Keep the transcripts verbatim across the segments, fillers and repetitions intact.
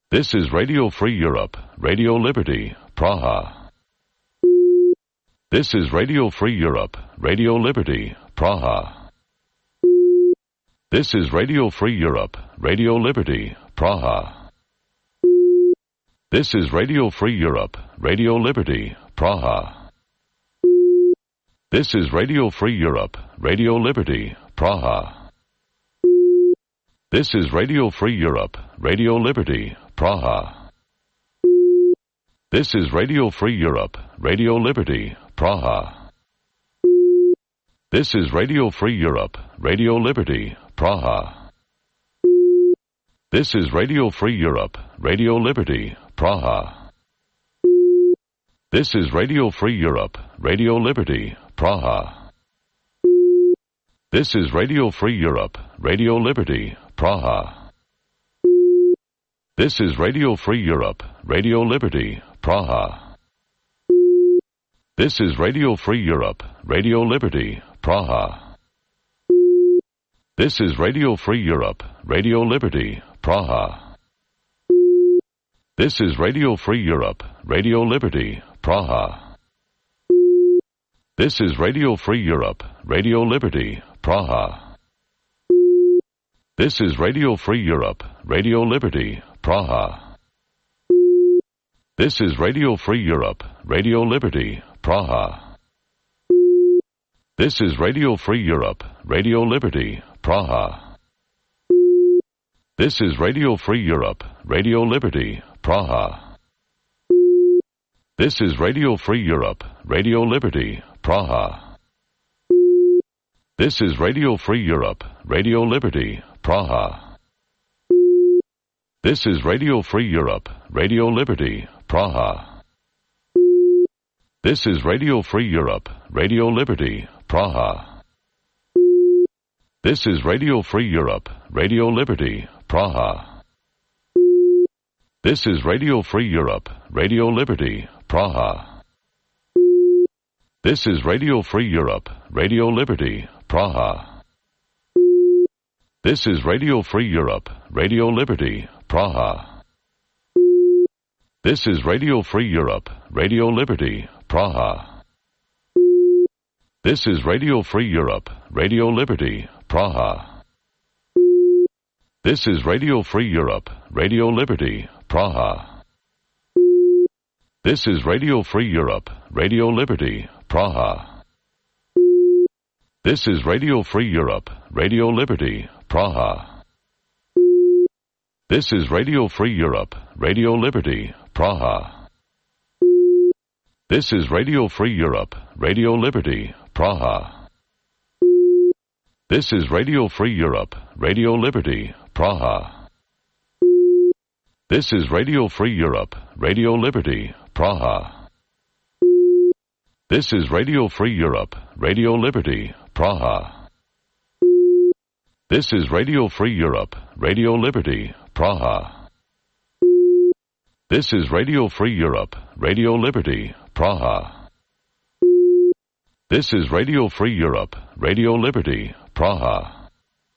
This is Radio Free Europe, Radio Liberty, Praha. This is Radio Free Europe, Radio Liberty, Praha. This is Radio Free Europe, Radio Liberty, Praha. This is Radio Free Europe, Radio Liberty, Praha. This is Radio Free Europe, Radio Liberty, Praha. This is Radio Free Europe, Radio Liberty, Praha. This is Radio Free Europe, Radio Liberty, Praha. This is Radio Free Europe, Radio Liberty, Praha. This is Radio Free Europe, Radio Liberty, Praha. This is Radio Free Europe, Radio Liberty, Praha. This is Radio Free Europe, Radio Liberty, Praha. This is Radio Free Europe, Radio Liberty, Praha. This is Radio Free Europe, Radio Liberty, Praha. This is Radio Free Europe, Radio Liberty, Praha. This is Radio Free Europe, Radio Liberty, Praha. This is Radio Free Europe, Radio Liberty, Praha. This is Radio Free Europe, Radio Liberty, Praha. This is Radio Free Europe, Radio Liberty, Praha. This is Radio Free Europe, Radio Liberty, Praha. This is Radio Free Europe, Radio Liberty, Praha. This is Radio Free Europe, Radio Liberty, Praha. This is Radio Free Europe, Radio Liberty, Praha. This is Radio Free Europe, Radio Liberty, Praha. This is Radio Free Europe, Radio Liberty, Praha. This is Radio Free Europe, Radio Liberty, Praha. This is Radio Free Europe, Radio Liberty, Praha. This is Radio Free Europe, Radio Liberty, Praha. This is Radio Free Europe, Radio Liberty, Praha. This is Radio Free Europe, Radio Liberty, Praha. This is Radio Free Europe, Radio Liberty, Praha. This is Radio Free Europe, Radio Liberty, Praha. This is Radio Free Europe, Radio Liberty, Praha. This is Radio Free Europe, Radio Liberty, Praha. This is Radio Free Europe, Radio Liberty, Praha. This is Radio Free Europe, Radio Liberty, Praha. This is Radio Free Europe, Radio Liberty, Praha. This is Radio Free Europe, Radio Liberty, Praha. This is Radio Free Europe, Radio Liberty, Praha. This is Radio Free Europe, Radio Liberty, Praha. This is Radio Free Europe, Radio Liberty, Praha. This is Radio Free Europe, Radio Liberty, Praha.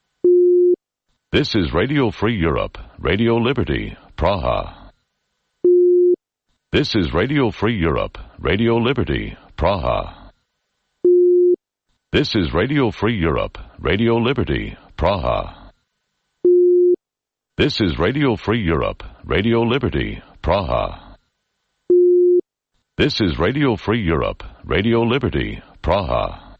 This is Radio Free Europe, Radio Liberty, Praha. This is Radio Free Europe, Radio Liberty, Praha. This is Radio Free Europe, Radio Liberty, Praha. This is Radio Free Europe, Radio Liberty, Praha. This is Radio Free Europe, Radio Liberty, Praha.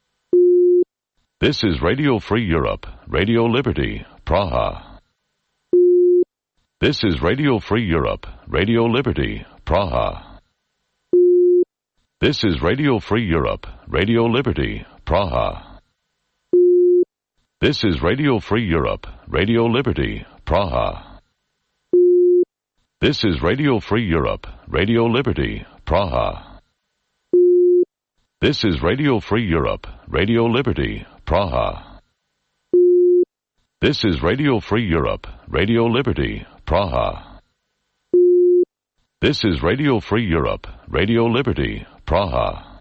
This is Radio Free Europe, Radio Liberty, Praha. This is Radio Free Europe, Radio Liberty, Praha. This is Radio Free Europe, Radio Liberty, Praha. This is Radio Free Europe, Radio Liberty, Praha. This is Radio Free Europe, Radio Liberty, Praha. This is Radio Free Europe, Radio Liberty, Praha. This is Radio Free Europe, Radio Liberty, Praha. This is Radio Free Europe, Radio Liberty, Praha.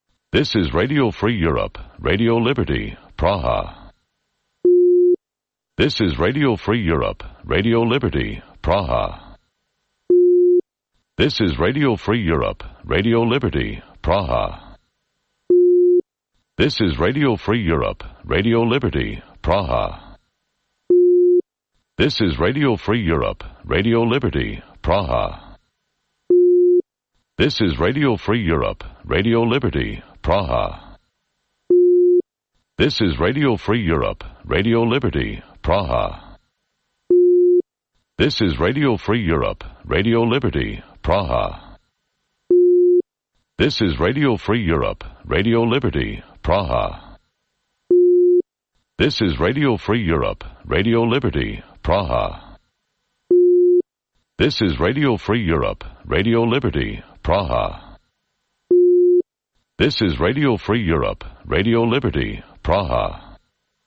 This is Radio Free Europe, Radio Liberty, Praha. This is Radio Free Europe, Radio Liberty, Praha. This is Radio Free Europe, Radio Liberty, Praha. This is Radio Free Europe, Radio Liberty, Praha. This is Radio Free Europe, Radio Liberty, Praha. This is Radio Free Europe, Radio Liberty, Praha. This is Radio Free Europe, Radio Liberty, Praha. This is Radio Free Europe, Radio Liberty, Praha. This is Radio Free Europe, Radio Liberty, Praha. This is Radio Free Europe, Radio Liberty, Praha. This is Radio Free Europe, Radio Liberty, Praha. This is Radio Free Europe, Radio Liberty, Praha.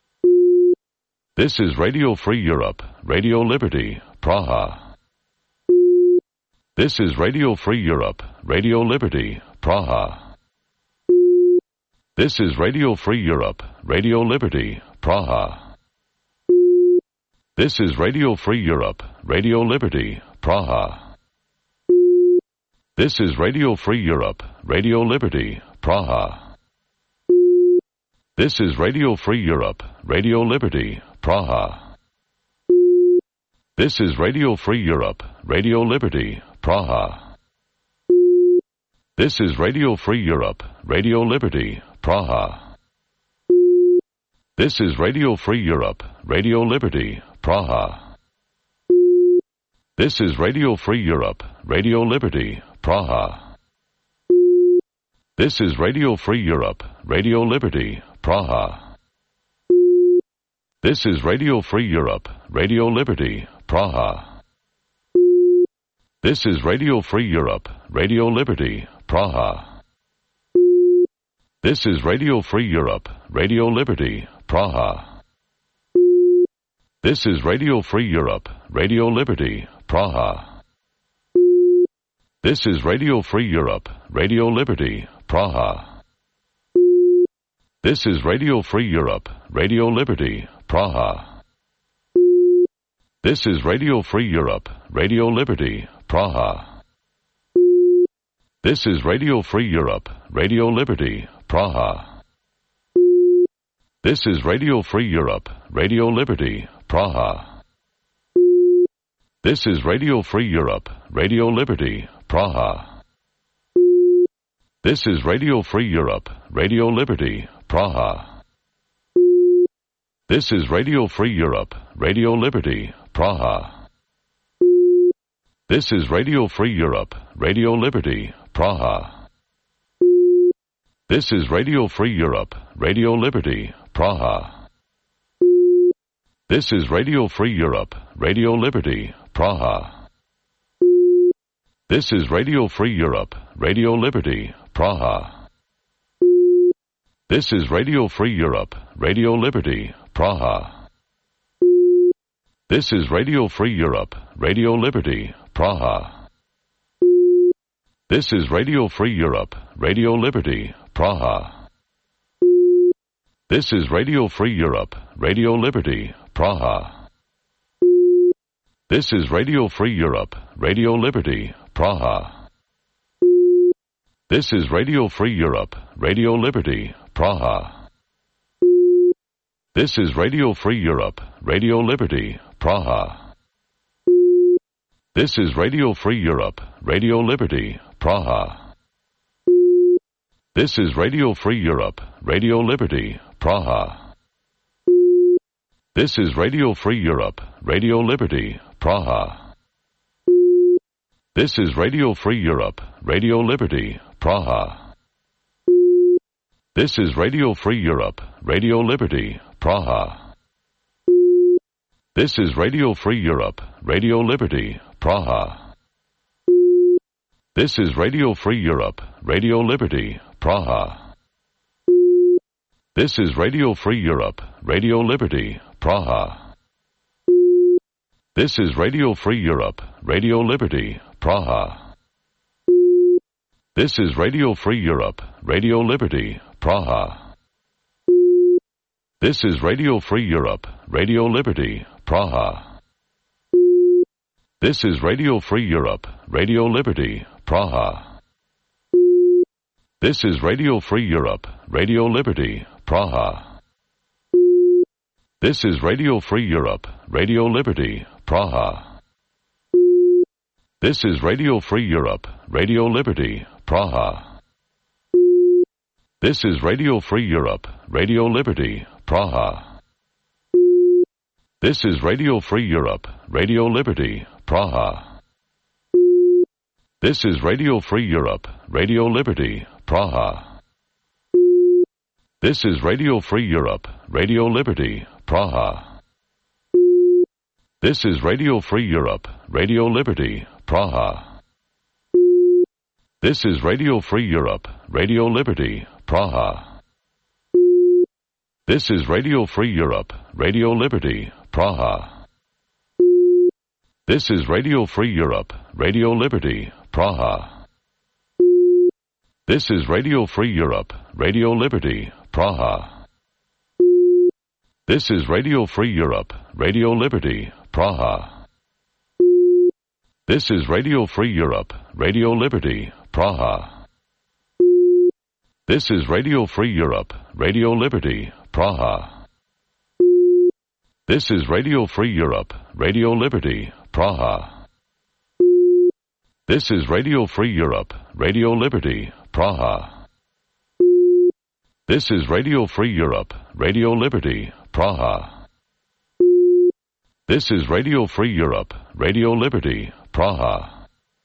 This is Radio Free Europe, Radio Liberty, Praha. This is Radio Free Europe, Radio Liberty, Praha. This is Radio Free Europe, Radio Liberty, Praha. This is Radio Free Europe, Radio Liberty, Praha. This is Radio Free Europe, Radio Liberty, Praha. This is Radio Free Europe, Radio Liberty, Praha. This is Radio Free Europe, Radio Liberty, Praha. This is Radio Free Europe, Radio Liberty, Praha. This is Radio Free Europe, Radio Liberty, Praha. This is Radio Free Europe, Radio Liberty, Praha. This is Radio Free Europe, Radio Liberty, Praha. This is Radio Free Europe, Radio Liberty, Praha. This is Radio Free Europe, Radio Liberty, Praha. This is Radio Free Europe, Radio Liberty, Praha. This is Radio Free Europe, Radio Liberty, Praha. This is Radio Free Europe, Radio Liberty, Praha. This is Radio Free Europe, Radio Liberty, Praha. This is Radio Free Europe, Radio Liberty, Praha. This is Radio Free Europe, Radio Liberty, Praha. This is Radio Free Europe, Radio Liberty, Praha. This is Radio Free Europe, Radio Liberty, Praha. This is Radio Free Europe, Radio Liberty, Praha. This is Radio Free Europe, Radio Liberty, Praha. This is Radio Free Europe, Radio Liberty, Praha. This is Radio Free Europe, Radio Liberty, Praha. This is Radio Free Europe, Radio Liberty, Praha. This is Radio Free Europe, Radio Liberty, Praha. This is Radio Free Europe, Radio Liberty, Praha. This is Radio Free Europe, Radio Liberty, Praha. This is Radio Free Europe, Radio Liberty, Praha. This is Radio Free Europe, Radio Liberty, Praha. This is Radio Free Europe, Radio Liberty, Praha. This is Radio Free Europe, Radio Liberty, Praha. This is Radio Free Europe, Radio Liberty, Praha. This is Radio Free Europe, Radio Liberty, Praha. This is Radio Free Europe, Radio Liberty, Praha. This is Radio Free Europe, Radio Liberty, Praha. This is Radio Free Europe, Radio Liberty, Praha. This is Radio Free Europe, Radio Liberty, Praha. This is Radio Free Europe, Radio Liberty, Praha. This is Radio Free Europe, Radio Liberty, Praha. This is Radio Free Europe, Radio Liberty, Praha. This is Radio Free Europe, Radio Liberty, Praha. This is Radio Free Europe, Radio Liberty, Praha. This is Radio Free Europe, Radio Liberty, Praha. This is Radio Free Europe, Radio Liberty, Praha. This is Radio Free Europe, Radio Liberty, Praha. This is Radio Free Europe, Radio Liberty, Praha. This is Radio Free Europe, Radio Liberty, Praha. This is Radio Free Europe, Radio Liberty, Praha. This is Radio Free Europe, Radio Liberty, Praha. This is Radio Free Europe, Radio Liberty, Praha. This is Radio Free Europe, Radio Liberty, Praha. This is Radio Free Europe, Radio Liberty, Praha. This is Radio Free Europe, Radio Liberty, Praha. This is Radio Free Europe, Radio Liberty, Praha. This is Radio Free Europe, Radio Liberty, Praha. This is Radio Free Europe, Radio Liberty, Praha. This is Radio Free Europe, Radio Liberty, Praha. This is Radio Free Europe, Radio Liberty, Praha. This is Radio Free Europe, Radio Liberty, Praha. This is Radio Free Europe, Radio Liberty, Praha. This is Radio Free Europe, Radio Liberty, Praha. This is Radio Free Europe, Radio Liberty, Praha. This is Radio Free Europe, Radio Liberty, Praha.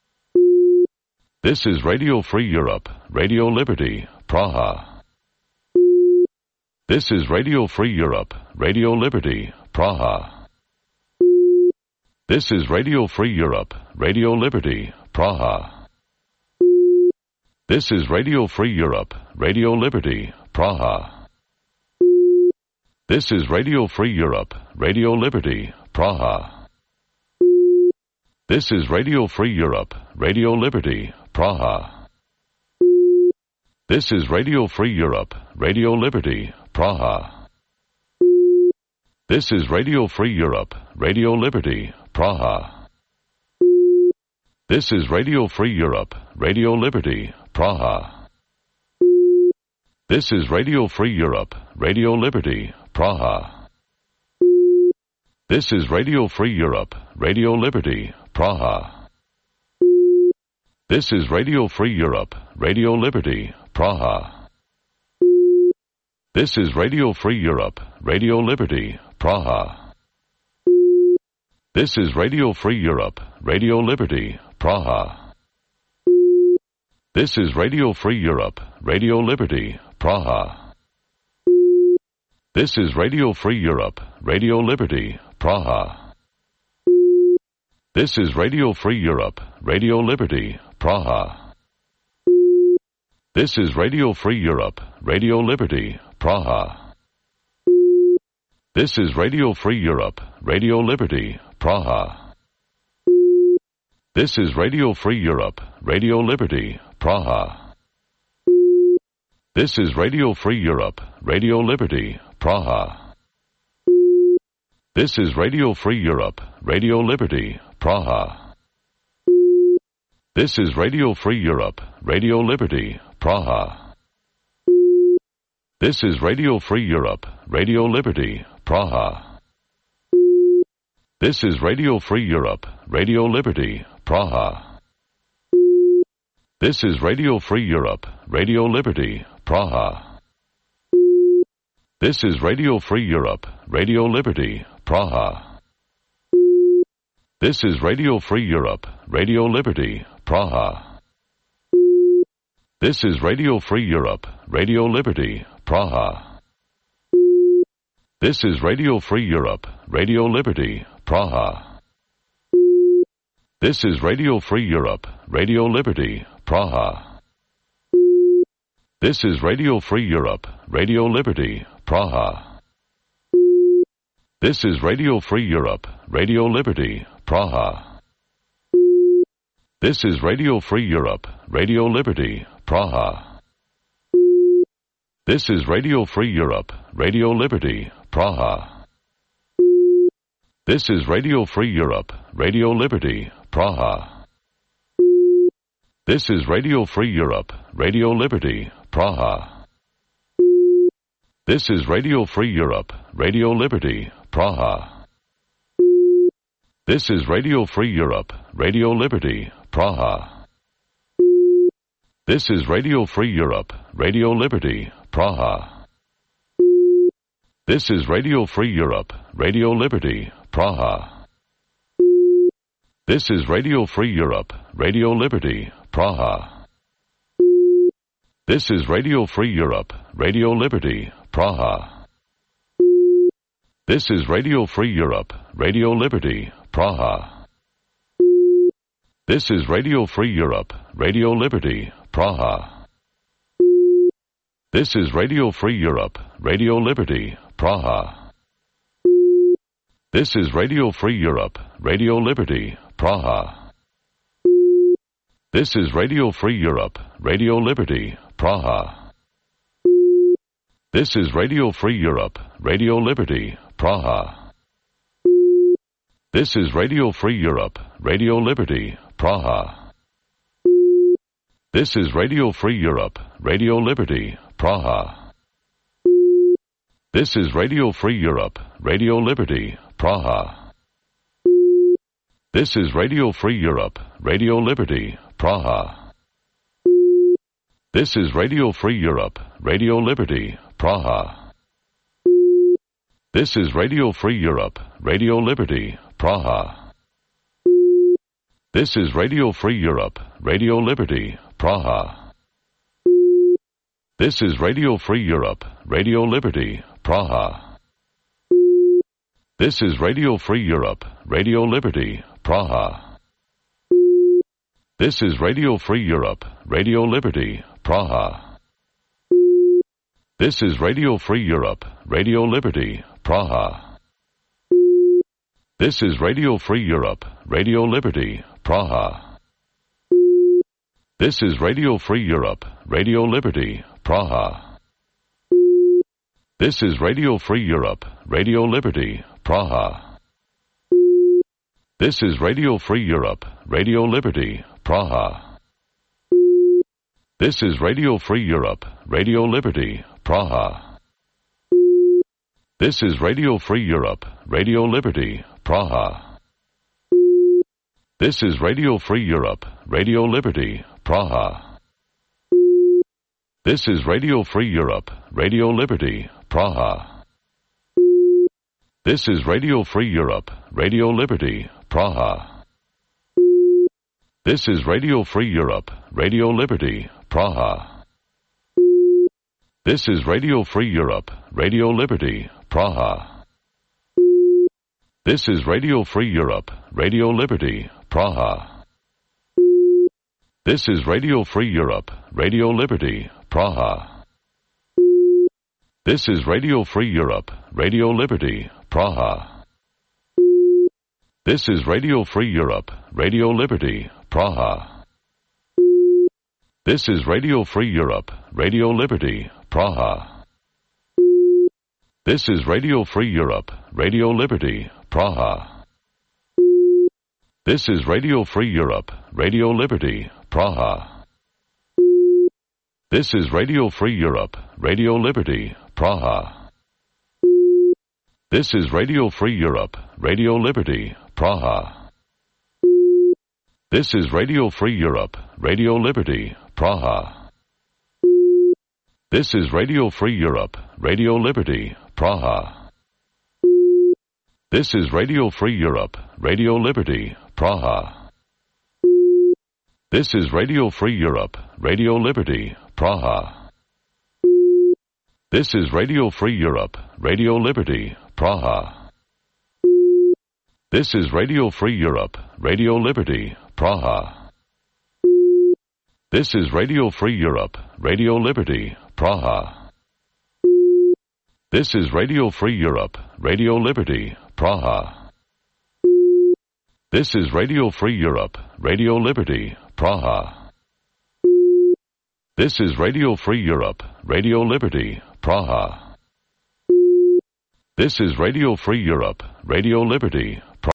This is Radio Free Europe, Radio Liberty, Praha. This is Radio Free Europe, Radio Liberty, Praha. This is Radio Free Europe, Radio Liberty, Praha. This is Radio Free Europe, Radio Liberty, Praha. This is Radio Free Europe, Radio Liberty, Praha. This is Radio Free Europe, Radio Liberty, Praha. This is Radio Free Europe, Radio Liberty, Praha. This is Radio Free Europe, Radio Liberty, Praha. This is Radio Free Europe, Radio Liberty, Praha. This is Radio Free Europe, Radio Liberty, Praha. This is Radio Free Europe, Radio Liberty, Praha. This is Radio Free Europe, Radio Liberty, Praha. This is Radio Free Europe, Radio Liberty, Praha. This is Radio Free Europe, Radio Liberty, Praha. This is Radio Free Europe, Radio Liberty, Praha. This is Radio Free Europe, Radio Liberty, Praha. This is Radio Free Europe, Radio Liberty, Praha. This is Radio Free Europe, Radio Liberty, Praha. This is Radio Free Europe, Radio Liberty, Praha. This is Radio Free Europe, Radio Liberty, Praha. This is Radio Free Europe, Radio Liberty, Praha. This is Radio Free Europe, Radio Liberty, Praha. This is Radio Free Europe, Radio Liberty, Praha. This is Radio Free Europe, Radio Liberty, Praha. This is Radio Free Europe, Radio Liberty, Praha. This is Radio Free Europe, Radio Liberty, Praha. This is Radio Free Europe, Radio Liberty, Praha. This is Radio Free Europe, Radio Liberty, Praha. This is Radio Free Europe, Radio Liberty, Praha. This is Radio Free Europe, Radio Liberty, Praha. This is Radio Free Europe, Radio Liberty, Praha. This is Radio Free Europe, Radio Liberty, Praha. This is Radio Free Europe, Radio Liberty, Praha. This is Radio Free Europe, Radio Liberty, Praha. This is Radio Free Europe, Radio Liberty, Praha. This is Radio Free Europe, Radio Liberty, Praha. This is Radio Free Europe, Radio Liberty, Praha. This is Radio Free Europe, Radio Liberty, Praha. This is Radio Free Europe, Radio Liberty, Praha. This is Radio Free Europe, Radio Liberty, Praha. This is Radio Free Europe, Radio Liberty, Praha. This is Radio Free Europe, Radio Liberty, Praha. This is Radio Free Europe, Radio Liberty, Praha. This is Radio Free Europe, Radio Liberty, Praha. This is Radio Free Europe, Radio Liberty, Praha. This is Radio Free Europe, Radio Liberty, Praha. This is Radio Free Europe, Radio Liberty, Praha. This is Radio Free Europe, Radio Liberty, Praha. This is Radio Free Europe, Radio Liberty, Praha. This is Radio Free Europe, Radio Liberty, Praha. This is Radio Free Europe, Radio Liberty, Praha. This is Radio Free Europe, Radio Liberty, Praha. This is Radio Free Europe, Radio Liberty, Praha. This is Radio Free Europe, Radio Liberty, Praha. This is Radio Free Europe, Radio Liberty, Praha. This is Radio Free Europe, Radio Liberty, Praha. This is Radio Free Europe, Radio Liberty, Praha. This is Radio Free Europe, Radio Liberty, Praha. This is Radio Free Europe, Radio Liberty, Praha. This is Radio Free Europe, Radio Liberty, Praha. This is Radio Free Europe, Radio Liberty, Praha. This is Radio Free Europe, Radio Liberty, Praha. This is Radio Free Europe, Radio Liberty, Praha. This is Radio Free Europe, Radio Liberty, Praha. This is Radio Free Europe, Radio Liberty, Praha. This is Radio Free Europe, Radio Liberty, Praha. This is Radio Free Europe, Radio Liberty, Praha. This is Radio Free Europe, Radio Liberty, Praha. This is Radio Free Europe, Radio Liberty, Praha. This is Radio Free Europe, Radio Liberty, Praha. This is Radio Free Europe, Radio Liberty, Praha. This is Radio Free Europe, Radio Liberty, Praha. This is Radio Free Europe, Radio Liberty, Praha. This is Radio Free Europe, Radio Liberty, Praha. This is Radio Free Europe, Radio Liberty, Praha. This is Radio Free Europe, Radio Liberty, Praha. This is Radio Free Europe, Radio Liberty, Praha. This is Radio Free Europe, Radio Liberty, Praha. This is Radio Free Europe, Radio Liberty, Praha. This is Radio Free Europe, Radio Liberty, Praha. This is Radio Free Europe, Radio Liberty, Praha. This is Radio Free Europe, Radio Liberty, Praha. This is Radio Free Europe, Radio Liberty, Praha. This is Radio Free Europe, Radio Liberty, Praha. This is Radio Free Europe, Radio Liberty, Praha. This is Radio Free Europe, Radio Liberty, Praha. This is Radio Free Europe, Radio Liberty, Praha. This is Radio Free Europe, Radio Liberty, Praha. This is Radio Free Europe, Radio Liberty, Praha. This is Radio Free Europe, Radio Liberty, Praha. This is Radio Free Europe, Radio Liberty,